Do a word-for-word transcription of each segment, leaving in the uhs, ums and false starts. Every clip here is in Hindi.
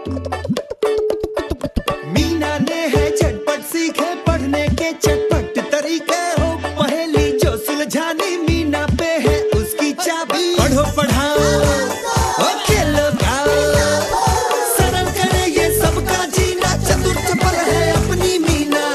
मीना ने है झटपट सीखे पढ़ने के चटपट तरीके हो, पहेली जो सुलझानी मीना पे है उसकी चाबी। पढ़ो पढ़ाओ और खेलो गाओ, सरल करे ये सबका जीना, चतुर चपल है अपनी मीना।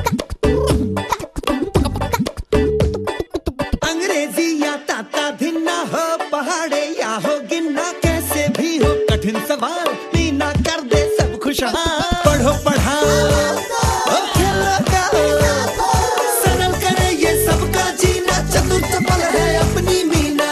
अंग्रेजी या ताता धिन्ना हो, पहाड़े या हो गिनना, कैसे भी हो कठिन सवाल मीना कर दे सब खुशहाल। पढ़ो पढ़ाओ और खेलो गाओ, सरल करे ये सबका जीना, चतुर चपल है अपनी मीना।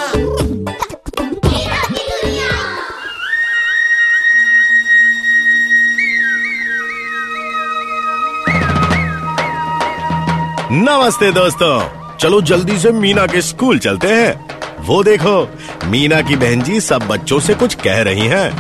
नमस्ते दोस्तों, चलो जल्दी से मीना के स्कूल चलते हैं। वो देखो, मीना की बहन जी सब बच्चों से कुछ कह रही हैं।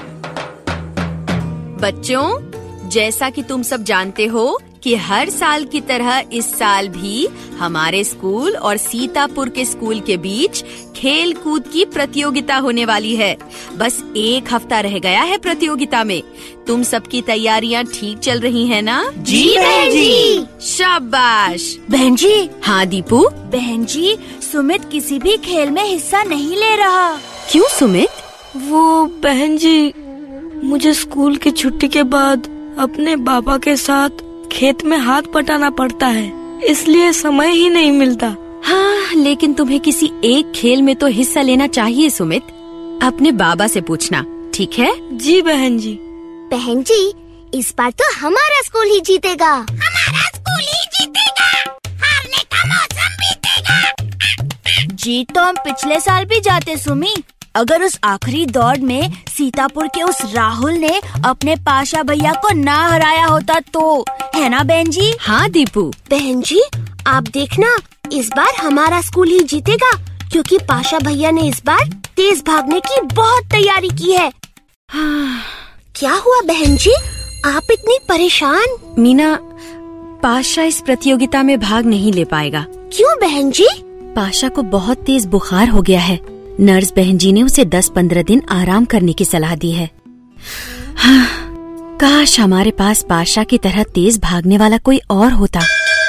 बच्चों, जैसा कि तुम सब जानते हो कि हर साल की तरह इस साल भी हमारे स्कूल और सीतापुर के स्कूल के बीच खेल कूद की प्रतियोगिता होने वाली है। बस एक हफ्ता रह गया है प्रतियोगिता में। तुम सबकी तैयारियां ठीक चल रही हैं ना? जी बहन जी। शाबाश। बहन जी। हाँ दीपू। बहन जी, सुमित किसी भी खेल में हिस्सा नहीं ले रहा। क्यों सुमित? वो बहन जी, मुझे स्कूल की छुट्टी के बाद अपने बाबा के साथ खेत में हाथ बटाना पड़ता है, इसलिए समय ही नहीं मिलता। हाँ, लेकिन तुम्हें किसी एक खेल में तो हिस्सा लेना चाहिए सुमित। अपने बाबा से पूछना, ठीक है? जी बहन जी। बहन जी, इस बार तो हमारा स्कूल ही जीतेगा। हमारा स्कूल ही जीतेगा। हारने का मौसम बीतेगा। जीत तो हम पिछले साल भी जाते सुमी। अगर उस आखिरी दौड़ में सीतापुर के उस राहुल ने अपने पाशा भैया को ना हराया होता तो, है ना बहन जी? हाँ दीपू। बहन जी, आप देखना, इस बार हमारा स्कूल ही जीतेगा, क्योंकि पाशा भैया ने इस बार तेज भागने की बहुत तैयारी की है। हाँ। क्या हुआ बहन जी, आप इतनी परेशान? मीना, पाशा इस प्रतियोगिता में भाग नहीं ले पाएगा। क्यों बहन जी? पाशा को बहुत तेज बुखार हो गया है। नर्स बहन जी ने उसे दस पंद्रह दिन आराम करने की सलाह दी है। हाँ, काश हमारे पास पाशा की तरह तेज भागने वाला कोई और होता।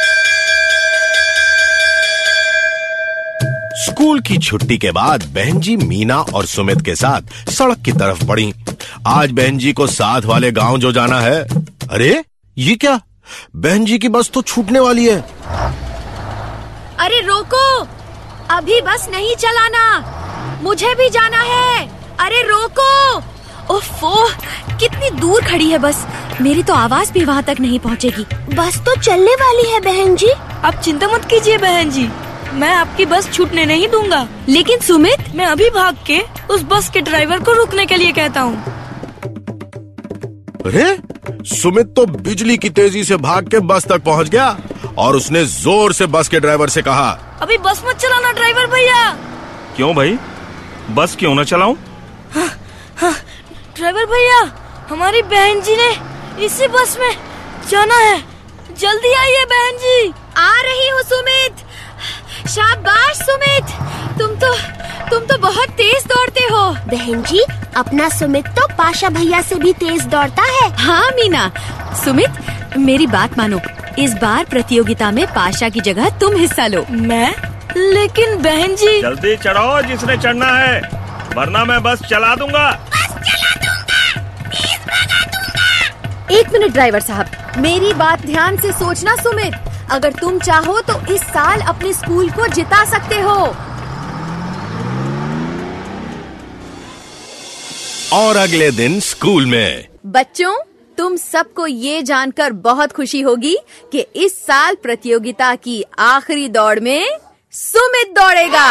स्कूल की छुट्टी के बाद बहन जी मीना और सुमित के साथ सड़क की तरफ बढ़ी। आज बहन जी को साथ वाले गांव जो जाना है। अरे ये क्या, बहन जी की बस तो छूटने वाली है। अरे रोको, अभी बस नहीं चलाना, मुझे भी जाना है। अरे रोको। ओफो, कितनी दूर खड़ी है बस, मेरी तो आवाज भी वहाँ तक नहीं पहुँचेगी। बस तो चलने वाली है बहन जी। आप चिंता मत कीजिए बहन जी, मैं आपकी बस छूटने नहीं दूंगा। लेकिन सुमित, मैं अभी भाग के उस बस के ड्राइवर को रुकने के लिए कहता हूँ। अरे सुमित तो बिजली की तेजी से भाग के बस तक पहुँच गया और उसने जोर से बस के ड्राइवर से कहा, अभी बस मत चलाना ड्राइवर भैया। क्यों भाई, बस क्यों न चलाऊं? हाँ, हाँ, ड्राइवर भैया, हमारी बहन जी ने इसी बस में जाना है, जल्दी आइए बहन जी। आ रही हूँ सुमित। शाबाश सुमित, तुम तो तुम तो बहुत तेज दौड़ते हो। बहन जी, अपना सुमित तो पाशा भैया से भी तेज दौड़ता है। हाँ मीना। सुमित, मेरी बात मानो, इस बार प्रतियोगिता में पाशा की जगह तुम हिस्सा लो। मैं? लेकिन बहन जी। जल्दी चढ़ो जिसने चढ़ना है, वरना मैं बस चला दूंगा। बस चला दूंगा, तेज भगा दूंगा। एक मिनट ड्राइवर साहब, मेरी बात ध्यान से सोचना सुमित। अगर तुम चाहो तो इस साल अपने स्कूल को जिता सकते हो। और अगले दिन स्कूल में। बच्चों, तुम सबको ये जानकर बहुत खुशी होगी कि इस साल प्रतियोगिता की आखिरी दौड़ में सुमित दौड़ेगा।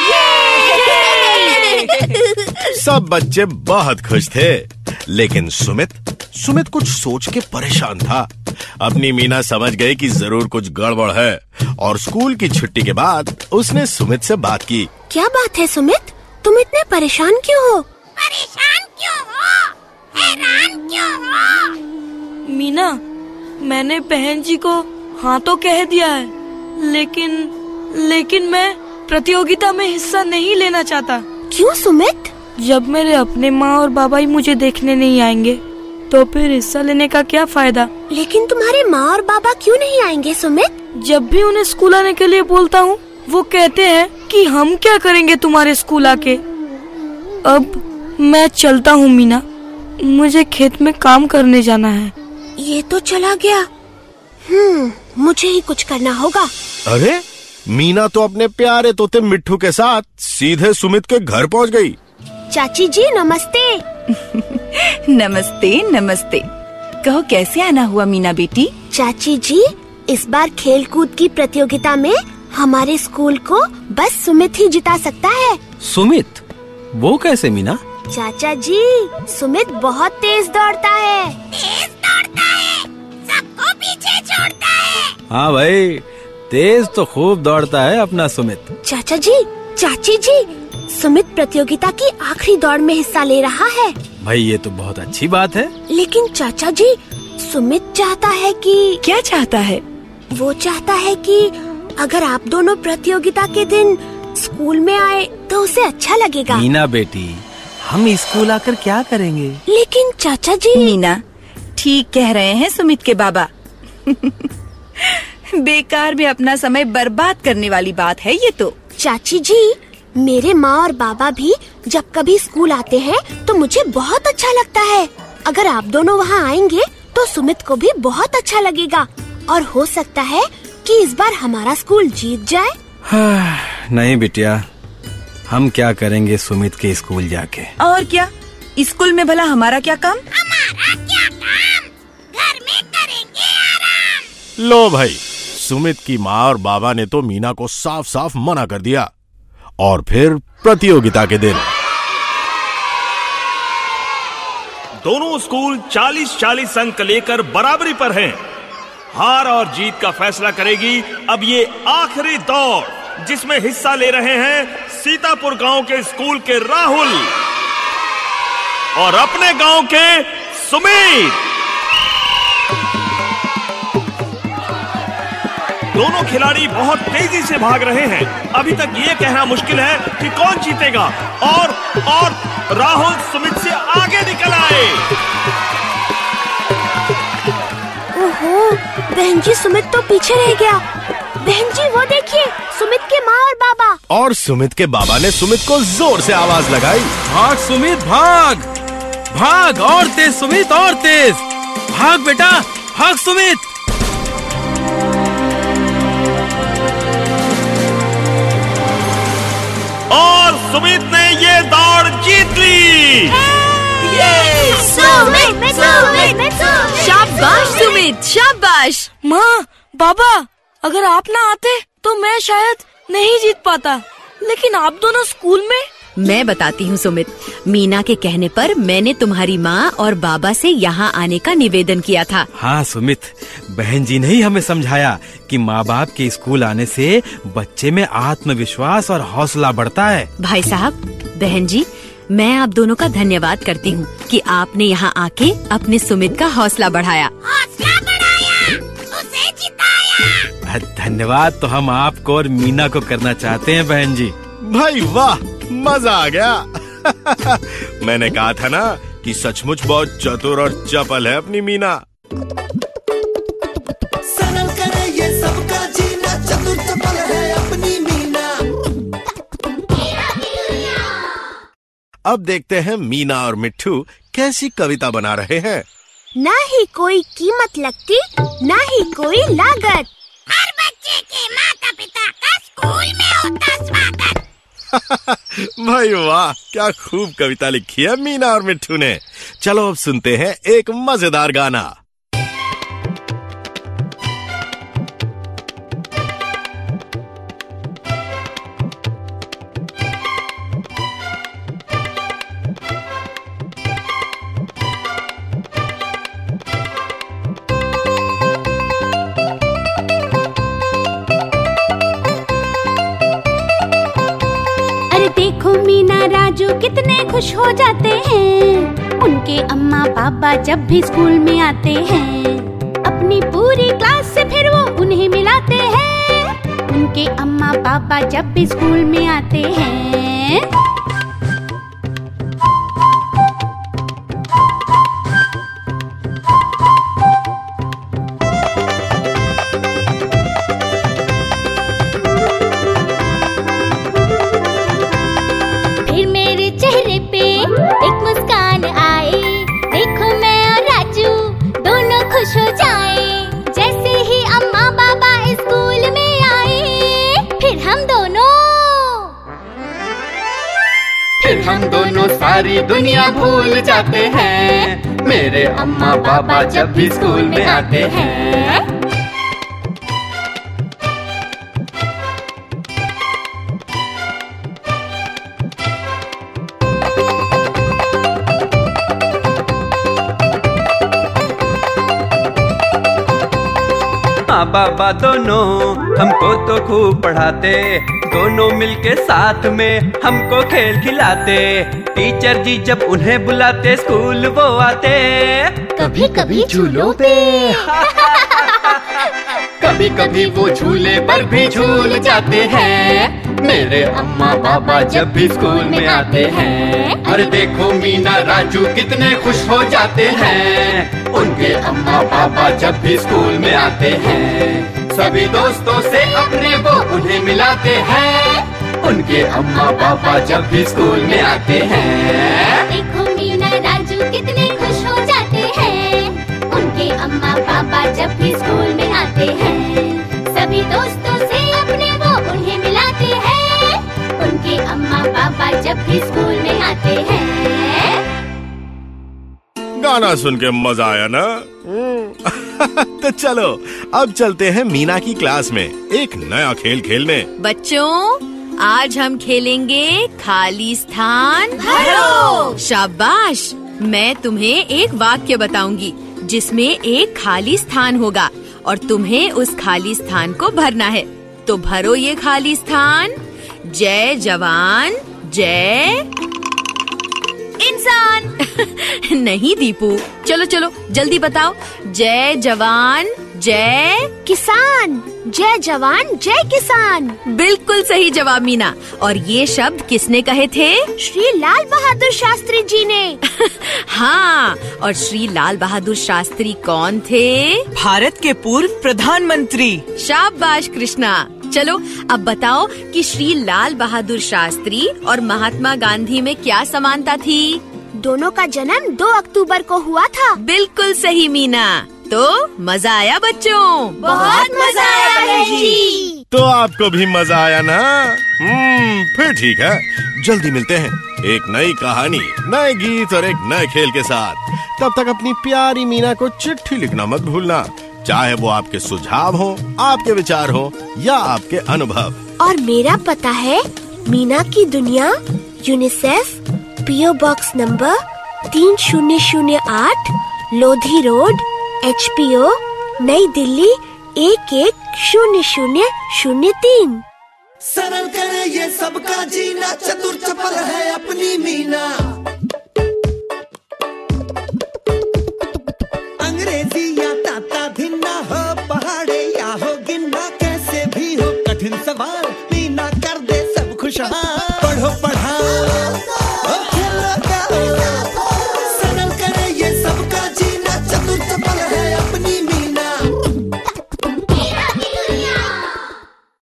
सब बच्चे बहुत खुश थे, लेकिन सुमित सुमित कुछ सोच के परेशान था। अपनी मीना समझ गई कि जरूर कुछ गड़बड़ है और स्कूल की छुट्टी के बाद उसने सुमित से बात की। क्या बात है सुमित, तुम इतने परेशान क्यों हो? परेशान क्यों हो? हैरान क्यों हो? मीना, मैंने बहन जी को हाँ तो कह दिया है, लेकिन लेकिन मैं प्रतियोगिता में हिस्सा नहीं लेना चाहता। क्यों सुमित? जब मेरे अपने माँ और बाबा ही मुझे देखने नहीं आएंगे तो फिर हिस्सा लेने का क्या फायदा? लेकिन तुम्हारे माँ और बाबा क्यों नहीं आएंगे सुमित? जब भी उन्हें स्कूल आने के लिए बोलता हूँ वो कहते हैं कि हम क्या करेंगे तुम्हारे स्कूल आके। अब मैं चलता हूँ मीना, मुझे खेत में काम करने जाना है। ये तो चला गया। हम्म, मुझे ही कुछ करना होगा। अरे मीना तो अपने प्यारे तोते मिट्ठू के साथ सीधे सुमित के घर पहुंच गई। चाची जी नमस्ते। नमस्ते नमस्ते। कहो कैसे आना हुआ मीना बेटी? चाची जी, इस बार खेल कूद की प्रतियोगिता में हमारे स्कूल को बस सुमित ही जिता सकता है। सुमित? वो कैसे मीना? चाचा जी, सुमित बहुत तेज दौड़ता है। तेज दौड़ता है, सबको पीछे छोड़ता है। हाँ भाई, तेज तो खूब दौड़ता है अपना सुमित। चाचा जी, चाची जी, सुमित प्रतियोगिता की आखिरी दौड़ में हिस्सा ले रहा है। भाई ये तो बहुत अच्छी बात है। लेकिन चाचा जी, सुमित चाहता है कि क्या चाहता है? वो चाहता है कि अगर आप दोनों प्रतियोगिता के दिन स्कूल में आए तो उसे अच्छा लगेगा। मीना बेटी, हम स्कूल आकर क्या करेंगे? लेकिन चाचा जी। मीना, ठीक कह रहे हैं सुमित के बाबा। बेकार में अपना समय बर्बाद करने वाली बात है ये तो। चाची जी, मेरे माँ और बाबा भी जब कभी स्कूल आते हैं तो मुझे बहुत अच्छा लगता है। अगर आप दोनों वहाँ आएंगे तो सुमित को भी बहुत अच्छा लगेगा और हो सकता है कि इस बार हमारा स्कूल जीत जाए। हाँ, नहीं बिटिया, हम क्या करेंगे सुमित के स्कूल जाके? और क्या, स्कूल में भला हमारा क्या काम? हमारा क्या काम? घर में करेंगे आराम। लो भाई, सुमित की माँ और बाबा ने तो मीना को साफ साफ मना कर दिया। और फिर प्रतियोगिता के दिन दोनों स्कूल चालीस चालीस अंक लेकर बराबरी पर हैं। हार और जीत का फैसला करेगी अब ये आखिरी दौड़, जिसमें हिस्सा ले रहे हैं सीतापुर गांव के स्कूल के राहुल और अपने गांव के सुमित। दोनों खिलाड़ी बहुत तेजी से भाग रहे हैं। अभी तक ये कहना मुश्किल है कि कौन जीतेगा। और और राहुल सुमित से आगे निकल आए। ओहो, बहन जी सुमित तो पीछे रह गया। बहन जी वो देखिए, सुमित के माँ और बाबा। और सुमित के बाबा ने सुमित को जोर से आवाज लगाई। भाग सुमित, भाग भाग, और तेज सुमित, और तेज भाग बेटा, भाग सुमित। और सुमित ने ये दौड़ जीत ली। सुमित, सुमित, शाबाश सुमित, शाबाश। माँ, बाबा, अगर आप ना आते तो मैं शायद नहीं जीत पाता। लेकिन आप दोनों स्कूल में। मैं बताती हूँ सुमित, मीना के कहने पर मैंने तुम्हारी माँ और बाबा से यहाँ आने का निवेदन किया था। हाँ सुमित, बहन जी ने ही हमें समझाया कि माँ बाप के स्कूल आने से बच्चे में आत्मविश्वास और हौसला बढ़ता है। भाई साहब, बहन जी, मैं आप दोनों का धन्यवाद करती हूँ कि आपने यहाँ आके अपने सुमित का हौसला बढ़ाया। हौसला बढ़ाया, उसे जिताया। धन्यवाद तो हम आपको और मीना को करना चाहते हैं बहन जी। भाई वाह, मजा आ गया। मैंने कहा था ना कि सचमुच बहुत चतुर और चपल है अपनी मीना। सरल करे ये सबका जीना, चतुर चपल है अपनी मीना। अब देखते हैं मीना और मिट्ठू कैसी कविता बना रहे हैं। ना ही कोई कीमत लगती, ना ही कोई लागत। हर बच्चे के माता पिता का स्कूल में होता स्वागत। भाई वाह, क्या खूब कविता लिखी है मीना और मिट्ठू ने। चलो अब सुनते हैं एक मजेदार गाना। देखो मीना राजू कितने खुश हो जाते हैं, उनके अम्मा पापा जब भी स्कूल में आते हैं। अपनी पूरी क्लास से फिर वो उन्हें मिलाते हैं, उनके अम्मा पापा जब भी स्कूल में आते हैं। दुनिया भूल जाते हैं। मेरे अम्मा पापा जब भी स्कूल में आते हैं। माँ बाबा दोनों हमको तो खूब पढ़ाते, दोनों मिलके साथ में हमको खेल खिलाते। टीचर जी जब उन्हें बुलाते स्कूल वो आते, कभी कभी झूलों पे कभी कभी वो झूले पर भी झूल जाते हैं। मेरे अम्मा पापा जब भी स्कूल में आते हैं। अरे देखो मीना राजू कितने खुश हो जाते हैं। उनके अम्मा पापा जब भी स्कूल में आते हैं। सभी दोस्तों से अपने वो उन्हें मिलाते हैं। उनके अम्मा पापा जब भी स्कूल में आते हैं। देखो मीना राजू कितने खुश हो जाते हैं। उनके अम्मा पापा जब भी स्कूल में आते हैं। सभी दोस्तों से अपने वो उन्हें मिलाते हैं। उनके अम्मा पापा जब भी स्कूल में आते हैं। गाना सुन के मजा आया ना? तो चलो अब चलते हैं मीना की क्लास में एक नया खेल खेलने। बच्चों, आज हम खेलेंगे खाली स्थान भरो। शाबाश। मैं तुम्हें एक वाक्य बताऊंगी जिसमें एक खाली स्थान होगा और तुम्हें उस खाली स्थान को भरना है। तो भरो ये खाली स्थान। जय जवान जय इंसान। नहीं दीपू, चलो चलो जल्दी बताओ। जय जवान जय किसान। जय जवान जय किसान। बिल्कुल सही जवाब मीना। और ये शब्द किसने कहे थे? श्री लाल बहादुर शास्त्री जी ने। हाँ, और श्री लाल बहादुर शास्त्री कौन थे? भारत के पूर्व प्रधानमंत्री। शाबाश कृष्णा। चलो अब बताओ कि श्री लाल बहादुर शास्त्री और महात्मा गांधी में क्या समानता थी? दोनों का जन्म दो अक्टूबर को हुआ था। बिल्कुल सही मीना। तो मजा आया बच्चों? बहुत मजा आया बहन जी। तो आपको भी मजा आया ना? हम्म, फिर ठीक है, जल्दी मिलते हैं एक नई कहानी, नए गीत और एक नए खेल के साथ। तब तक अपनी प्यारी मीना को चिट्ठी लिखना मत भूलना, चाहे वो आपके सुझाव हो, आपके विचार हो या आपके अनुभव। और मेरा पता है मीना की दुनिया, यूनिसेफ, पीओ बॉक्स नंबर तीन शून्य शून्य आठ, Lodhi road, H P O, नई दिल्ली एक एक शून्य शून्य शून्य तीन। सरल करे ये सबका जीना, चतुर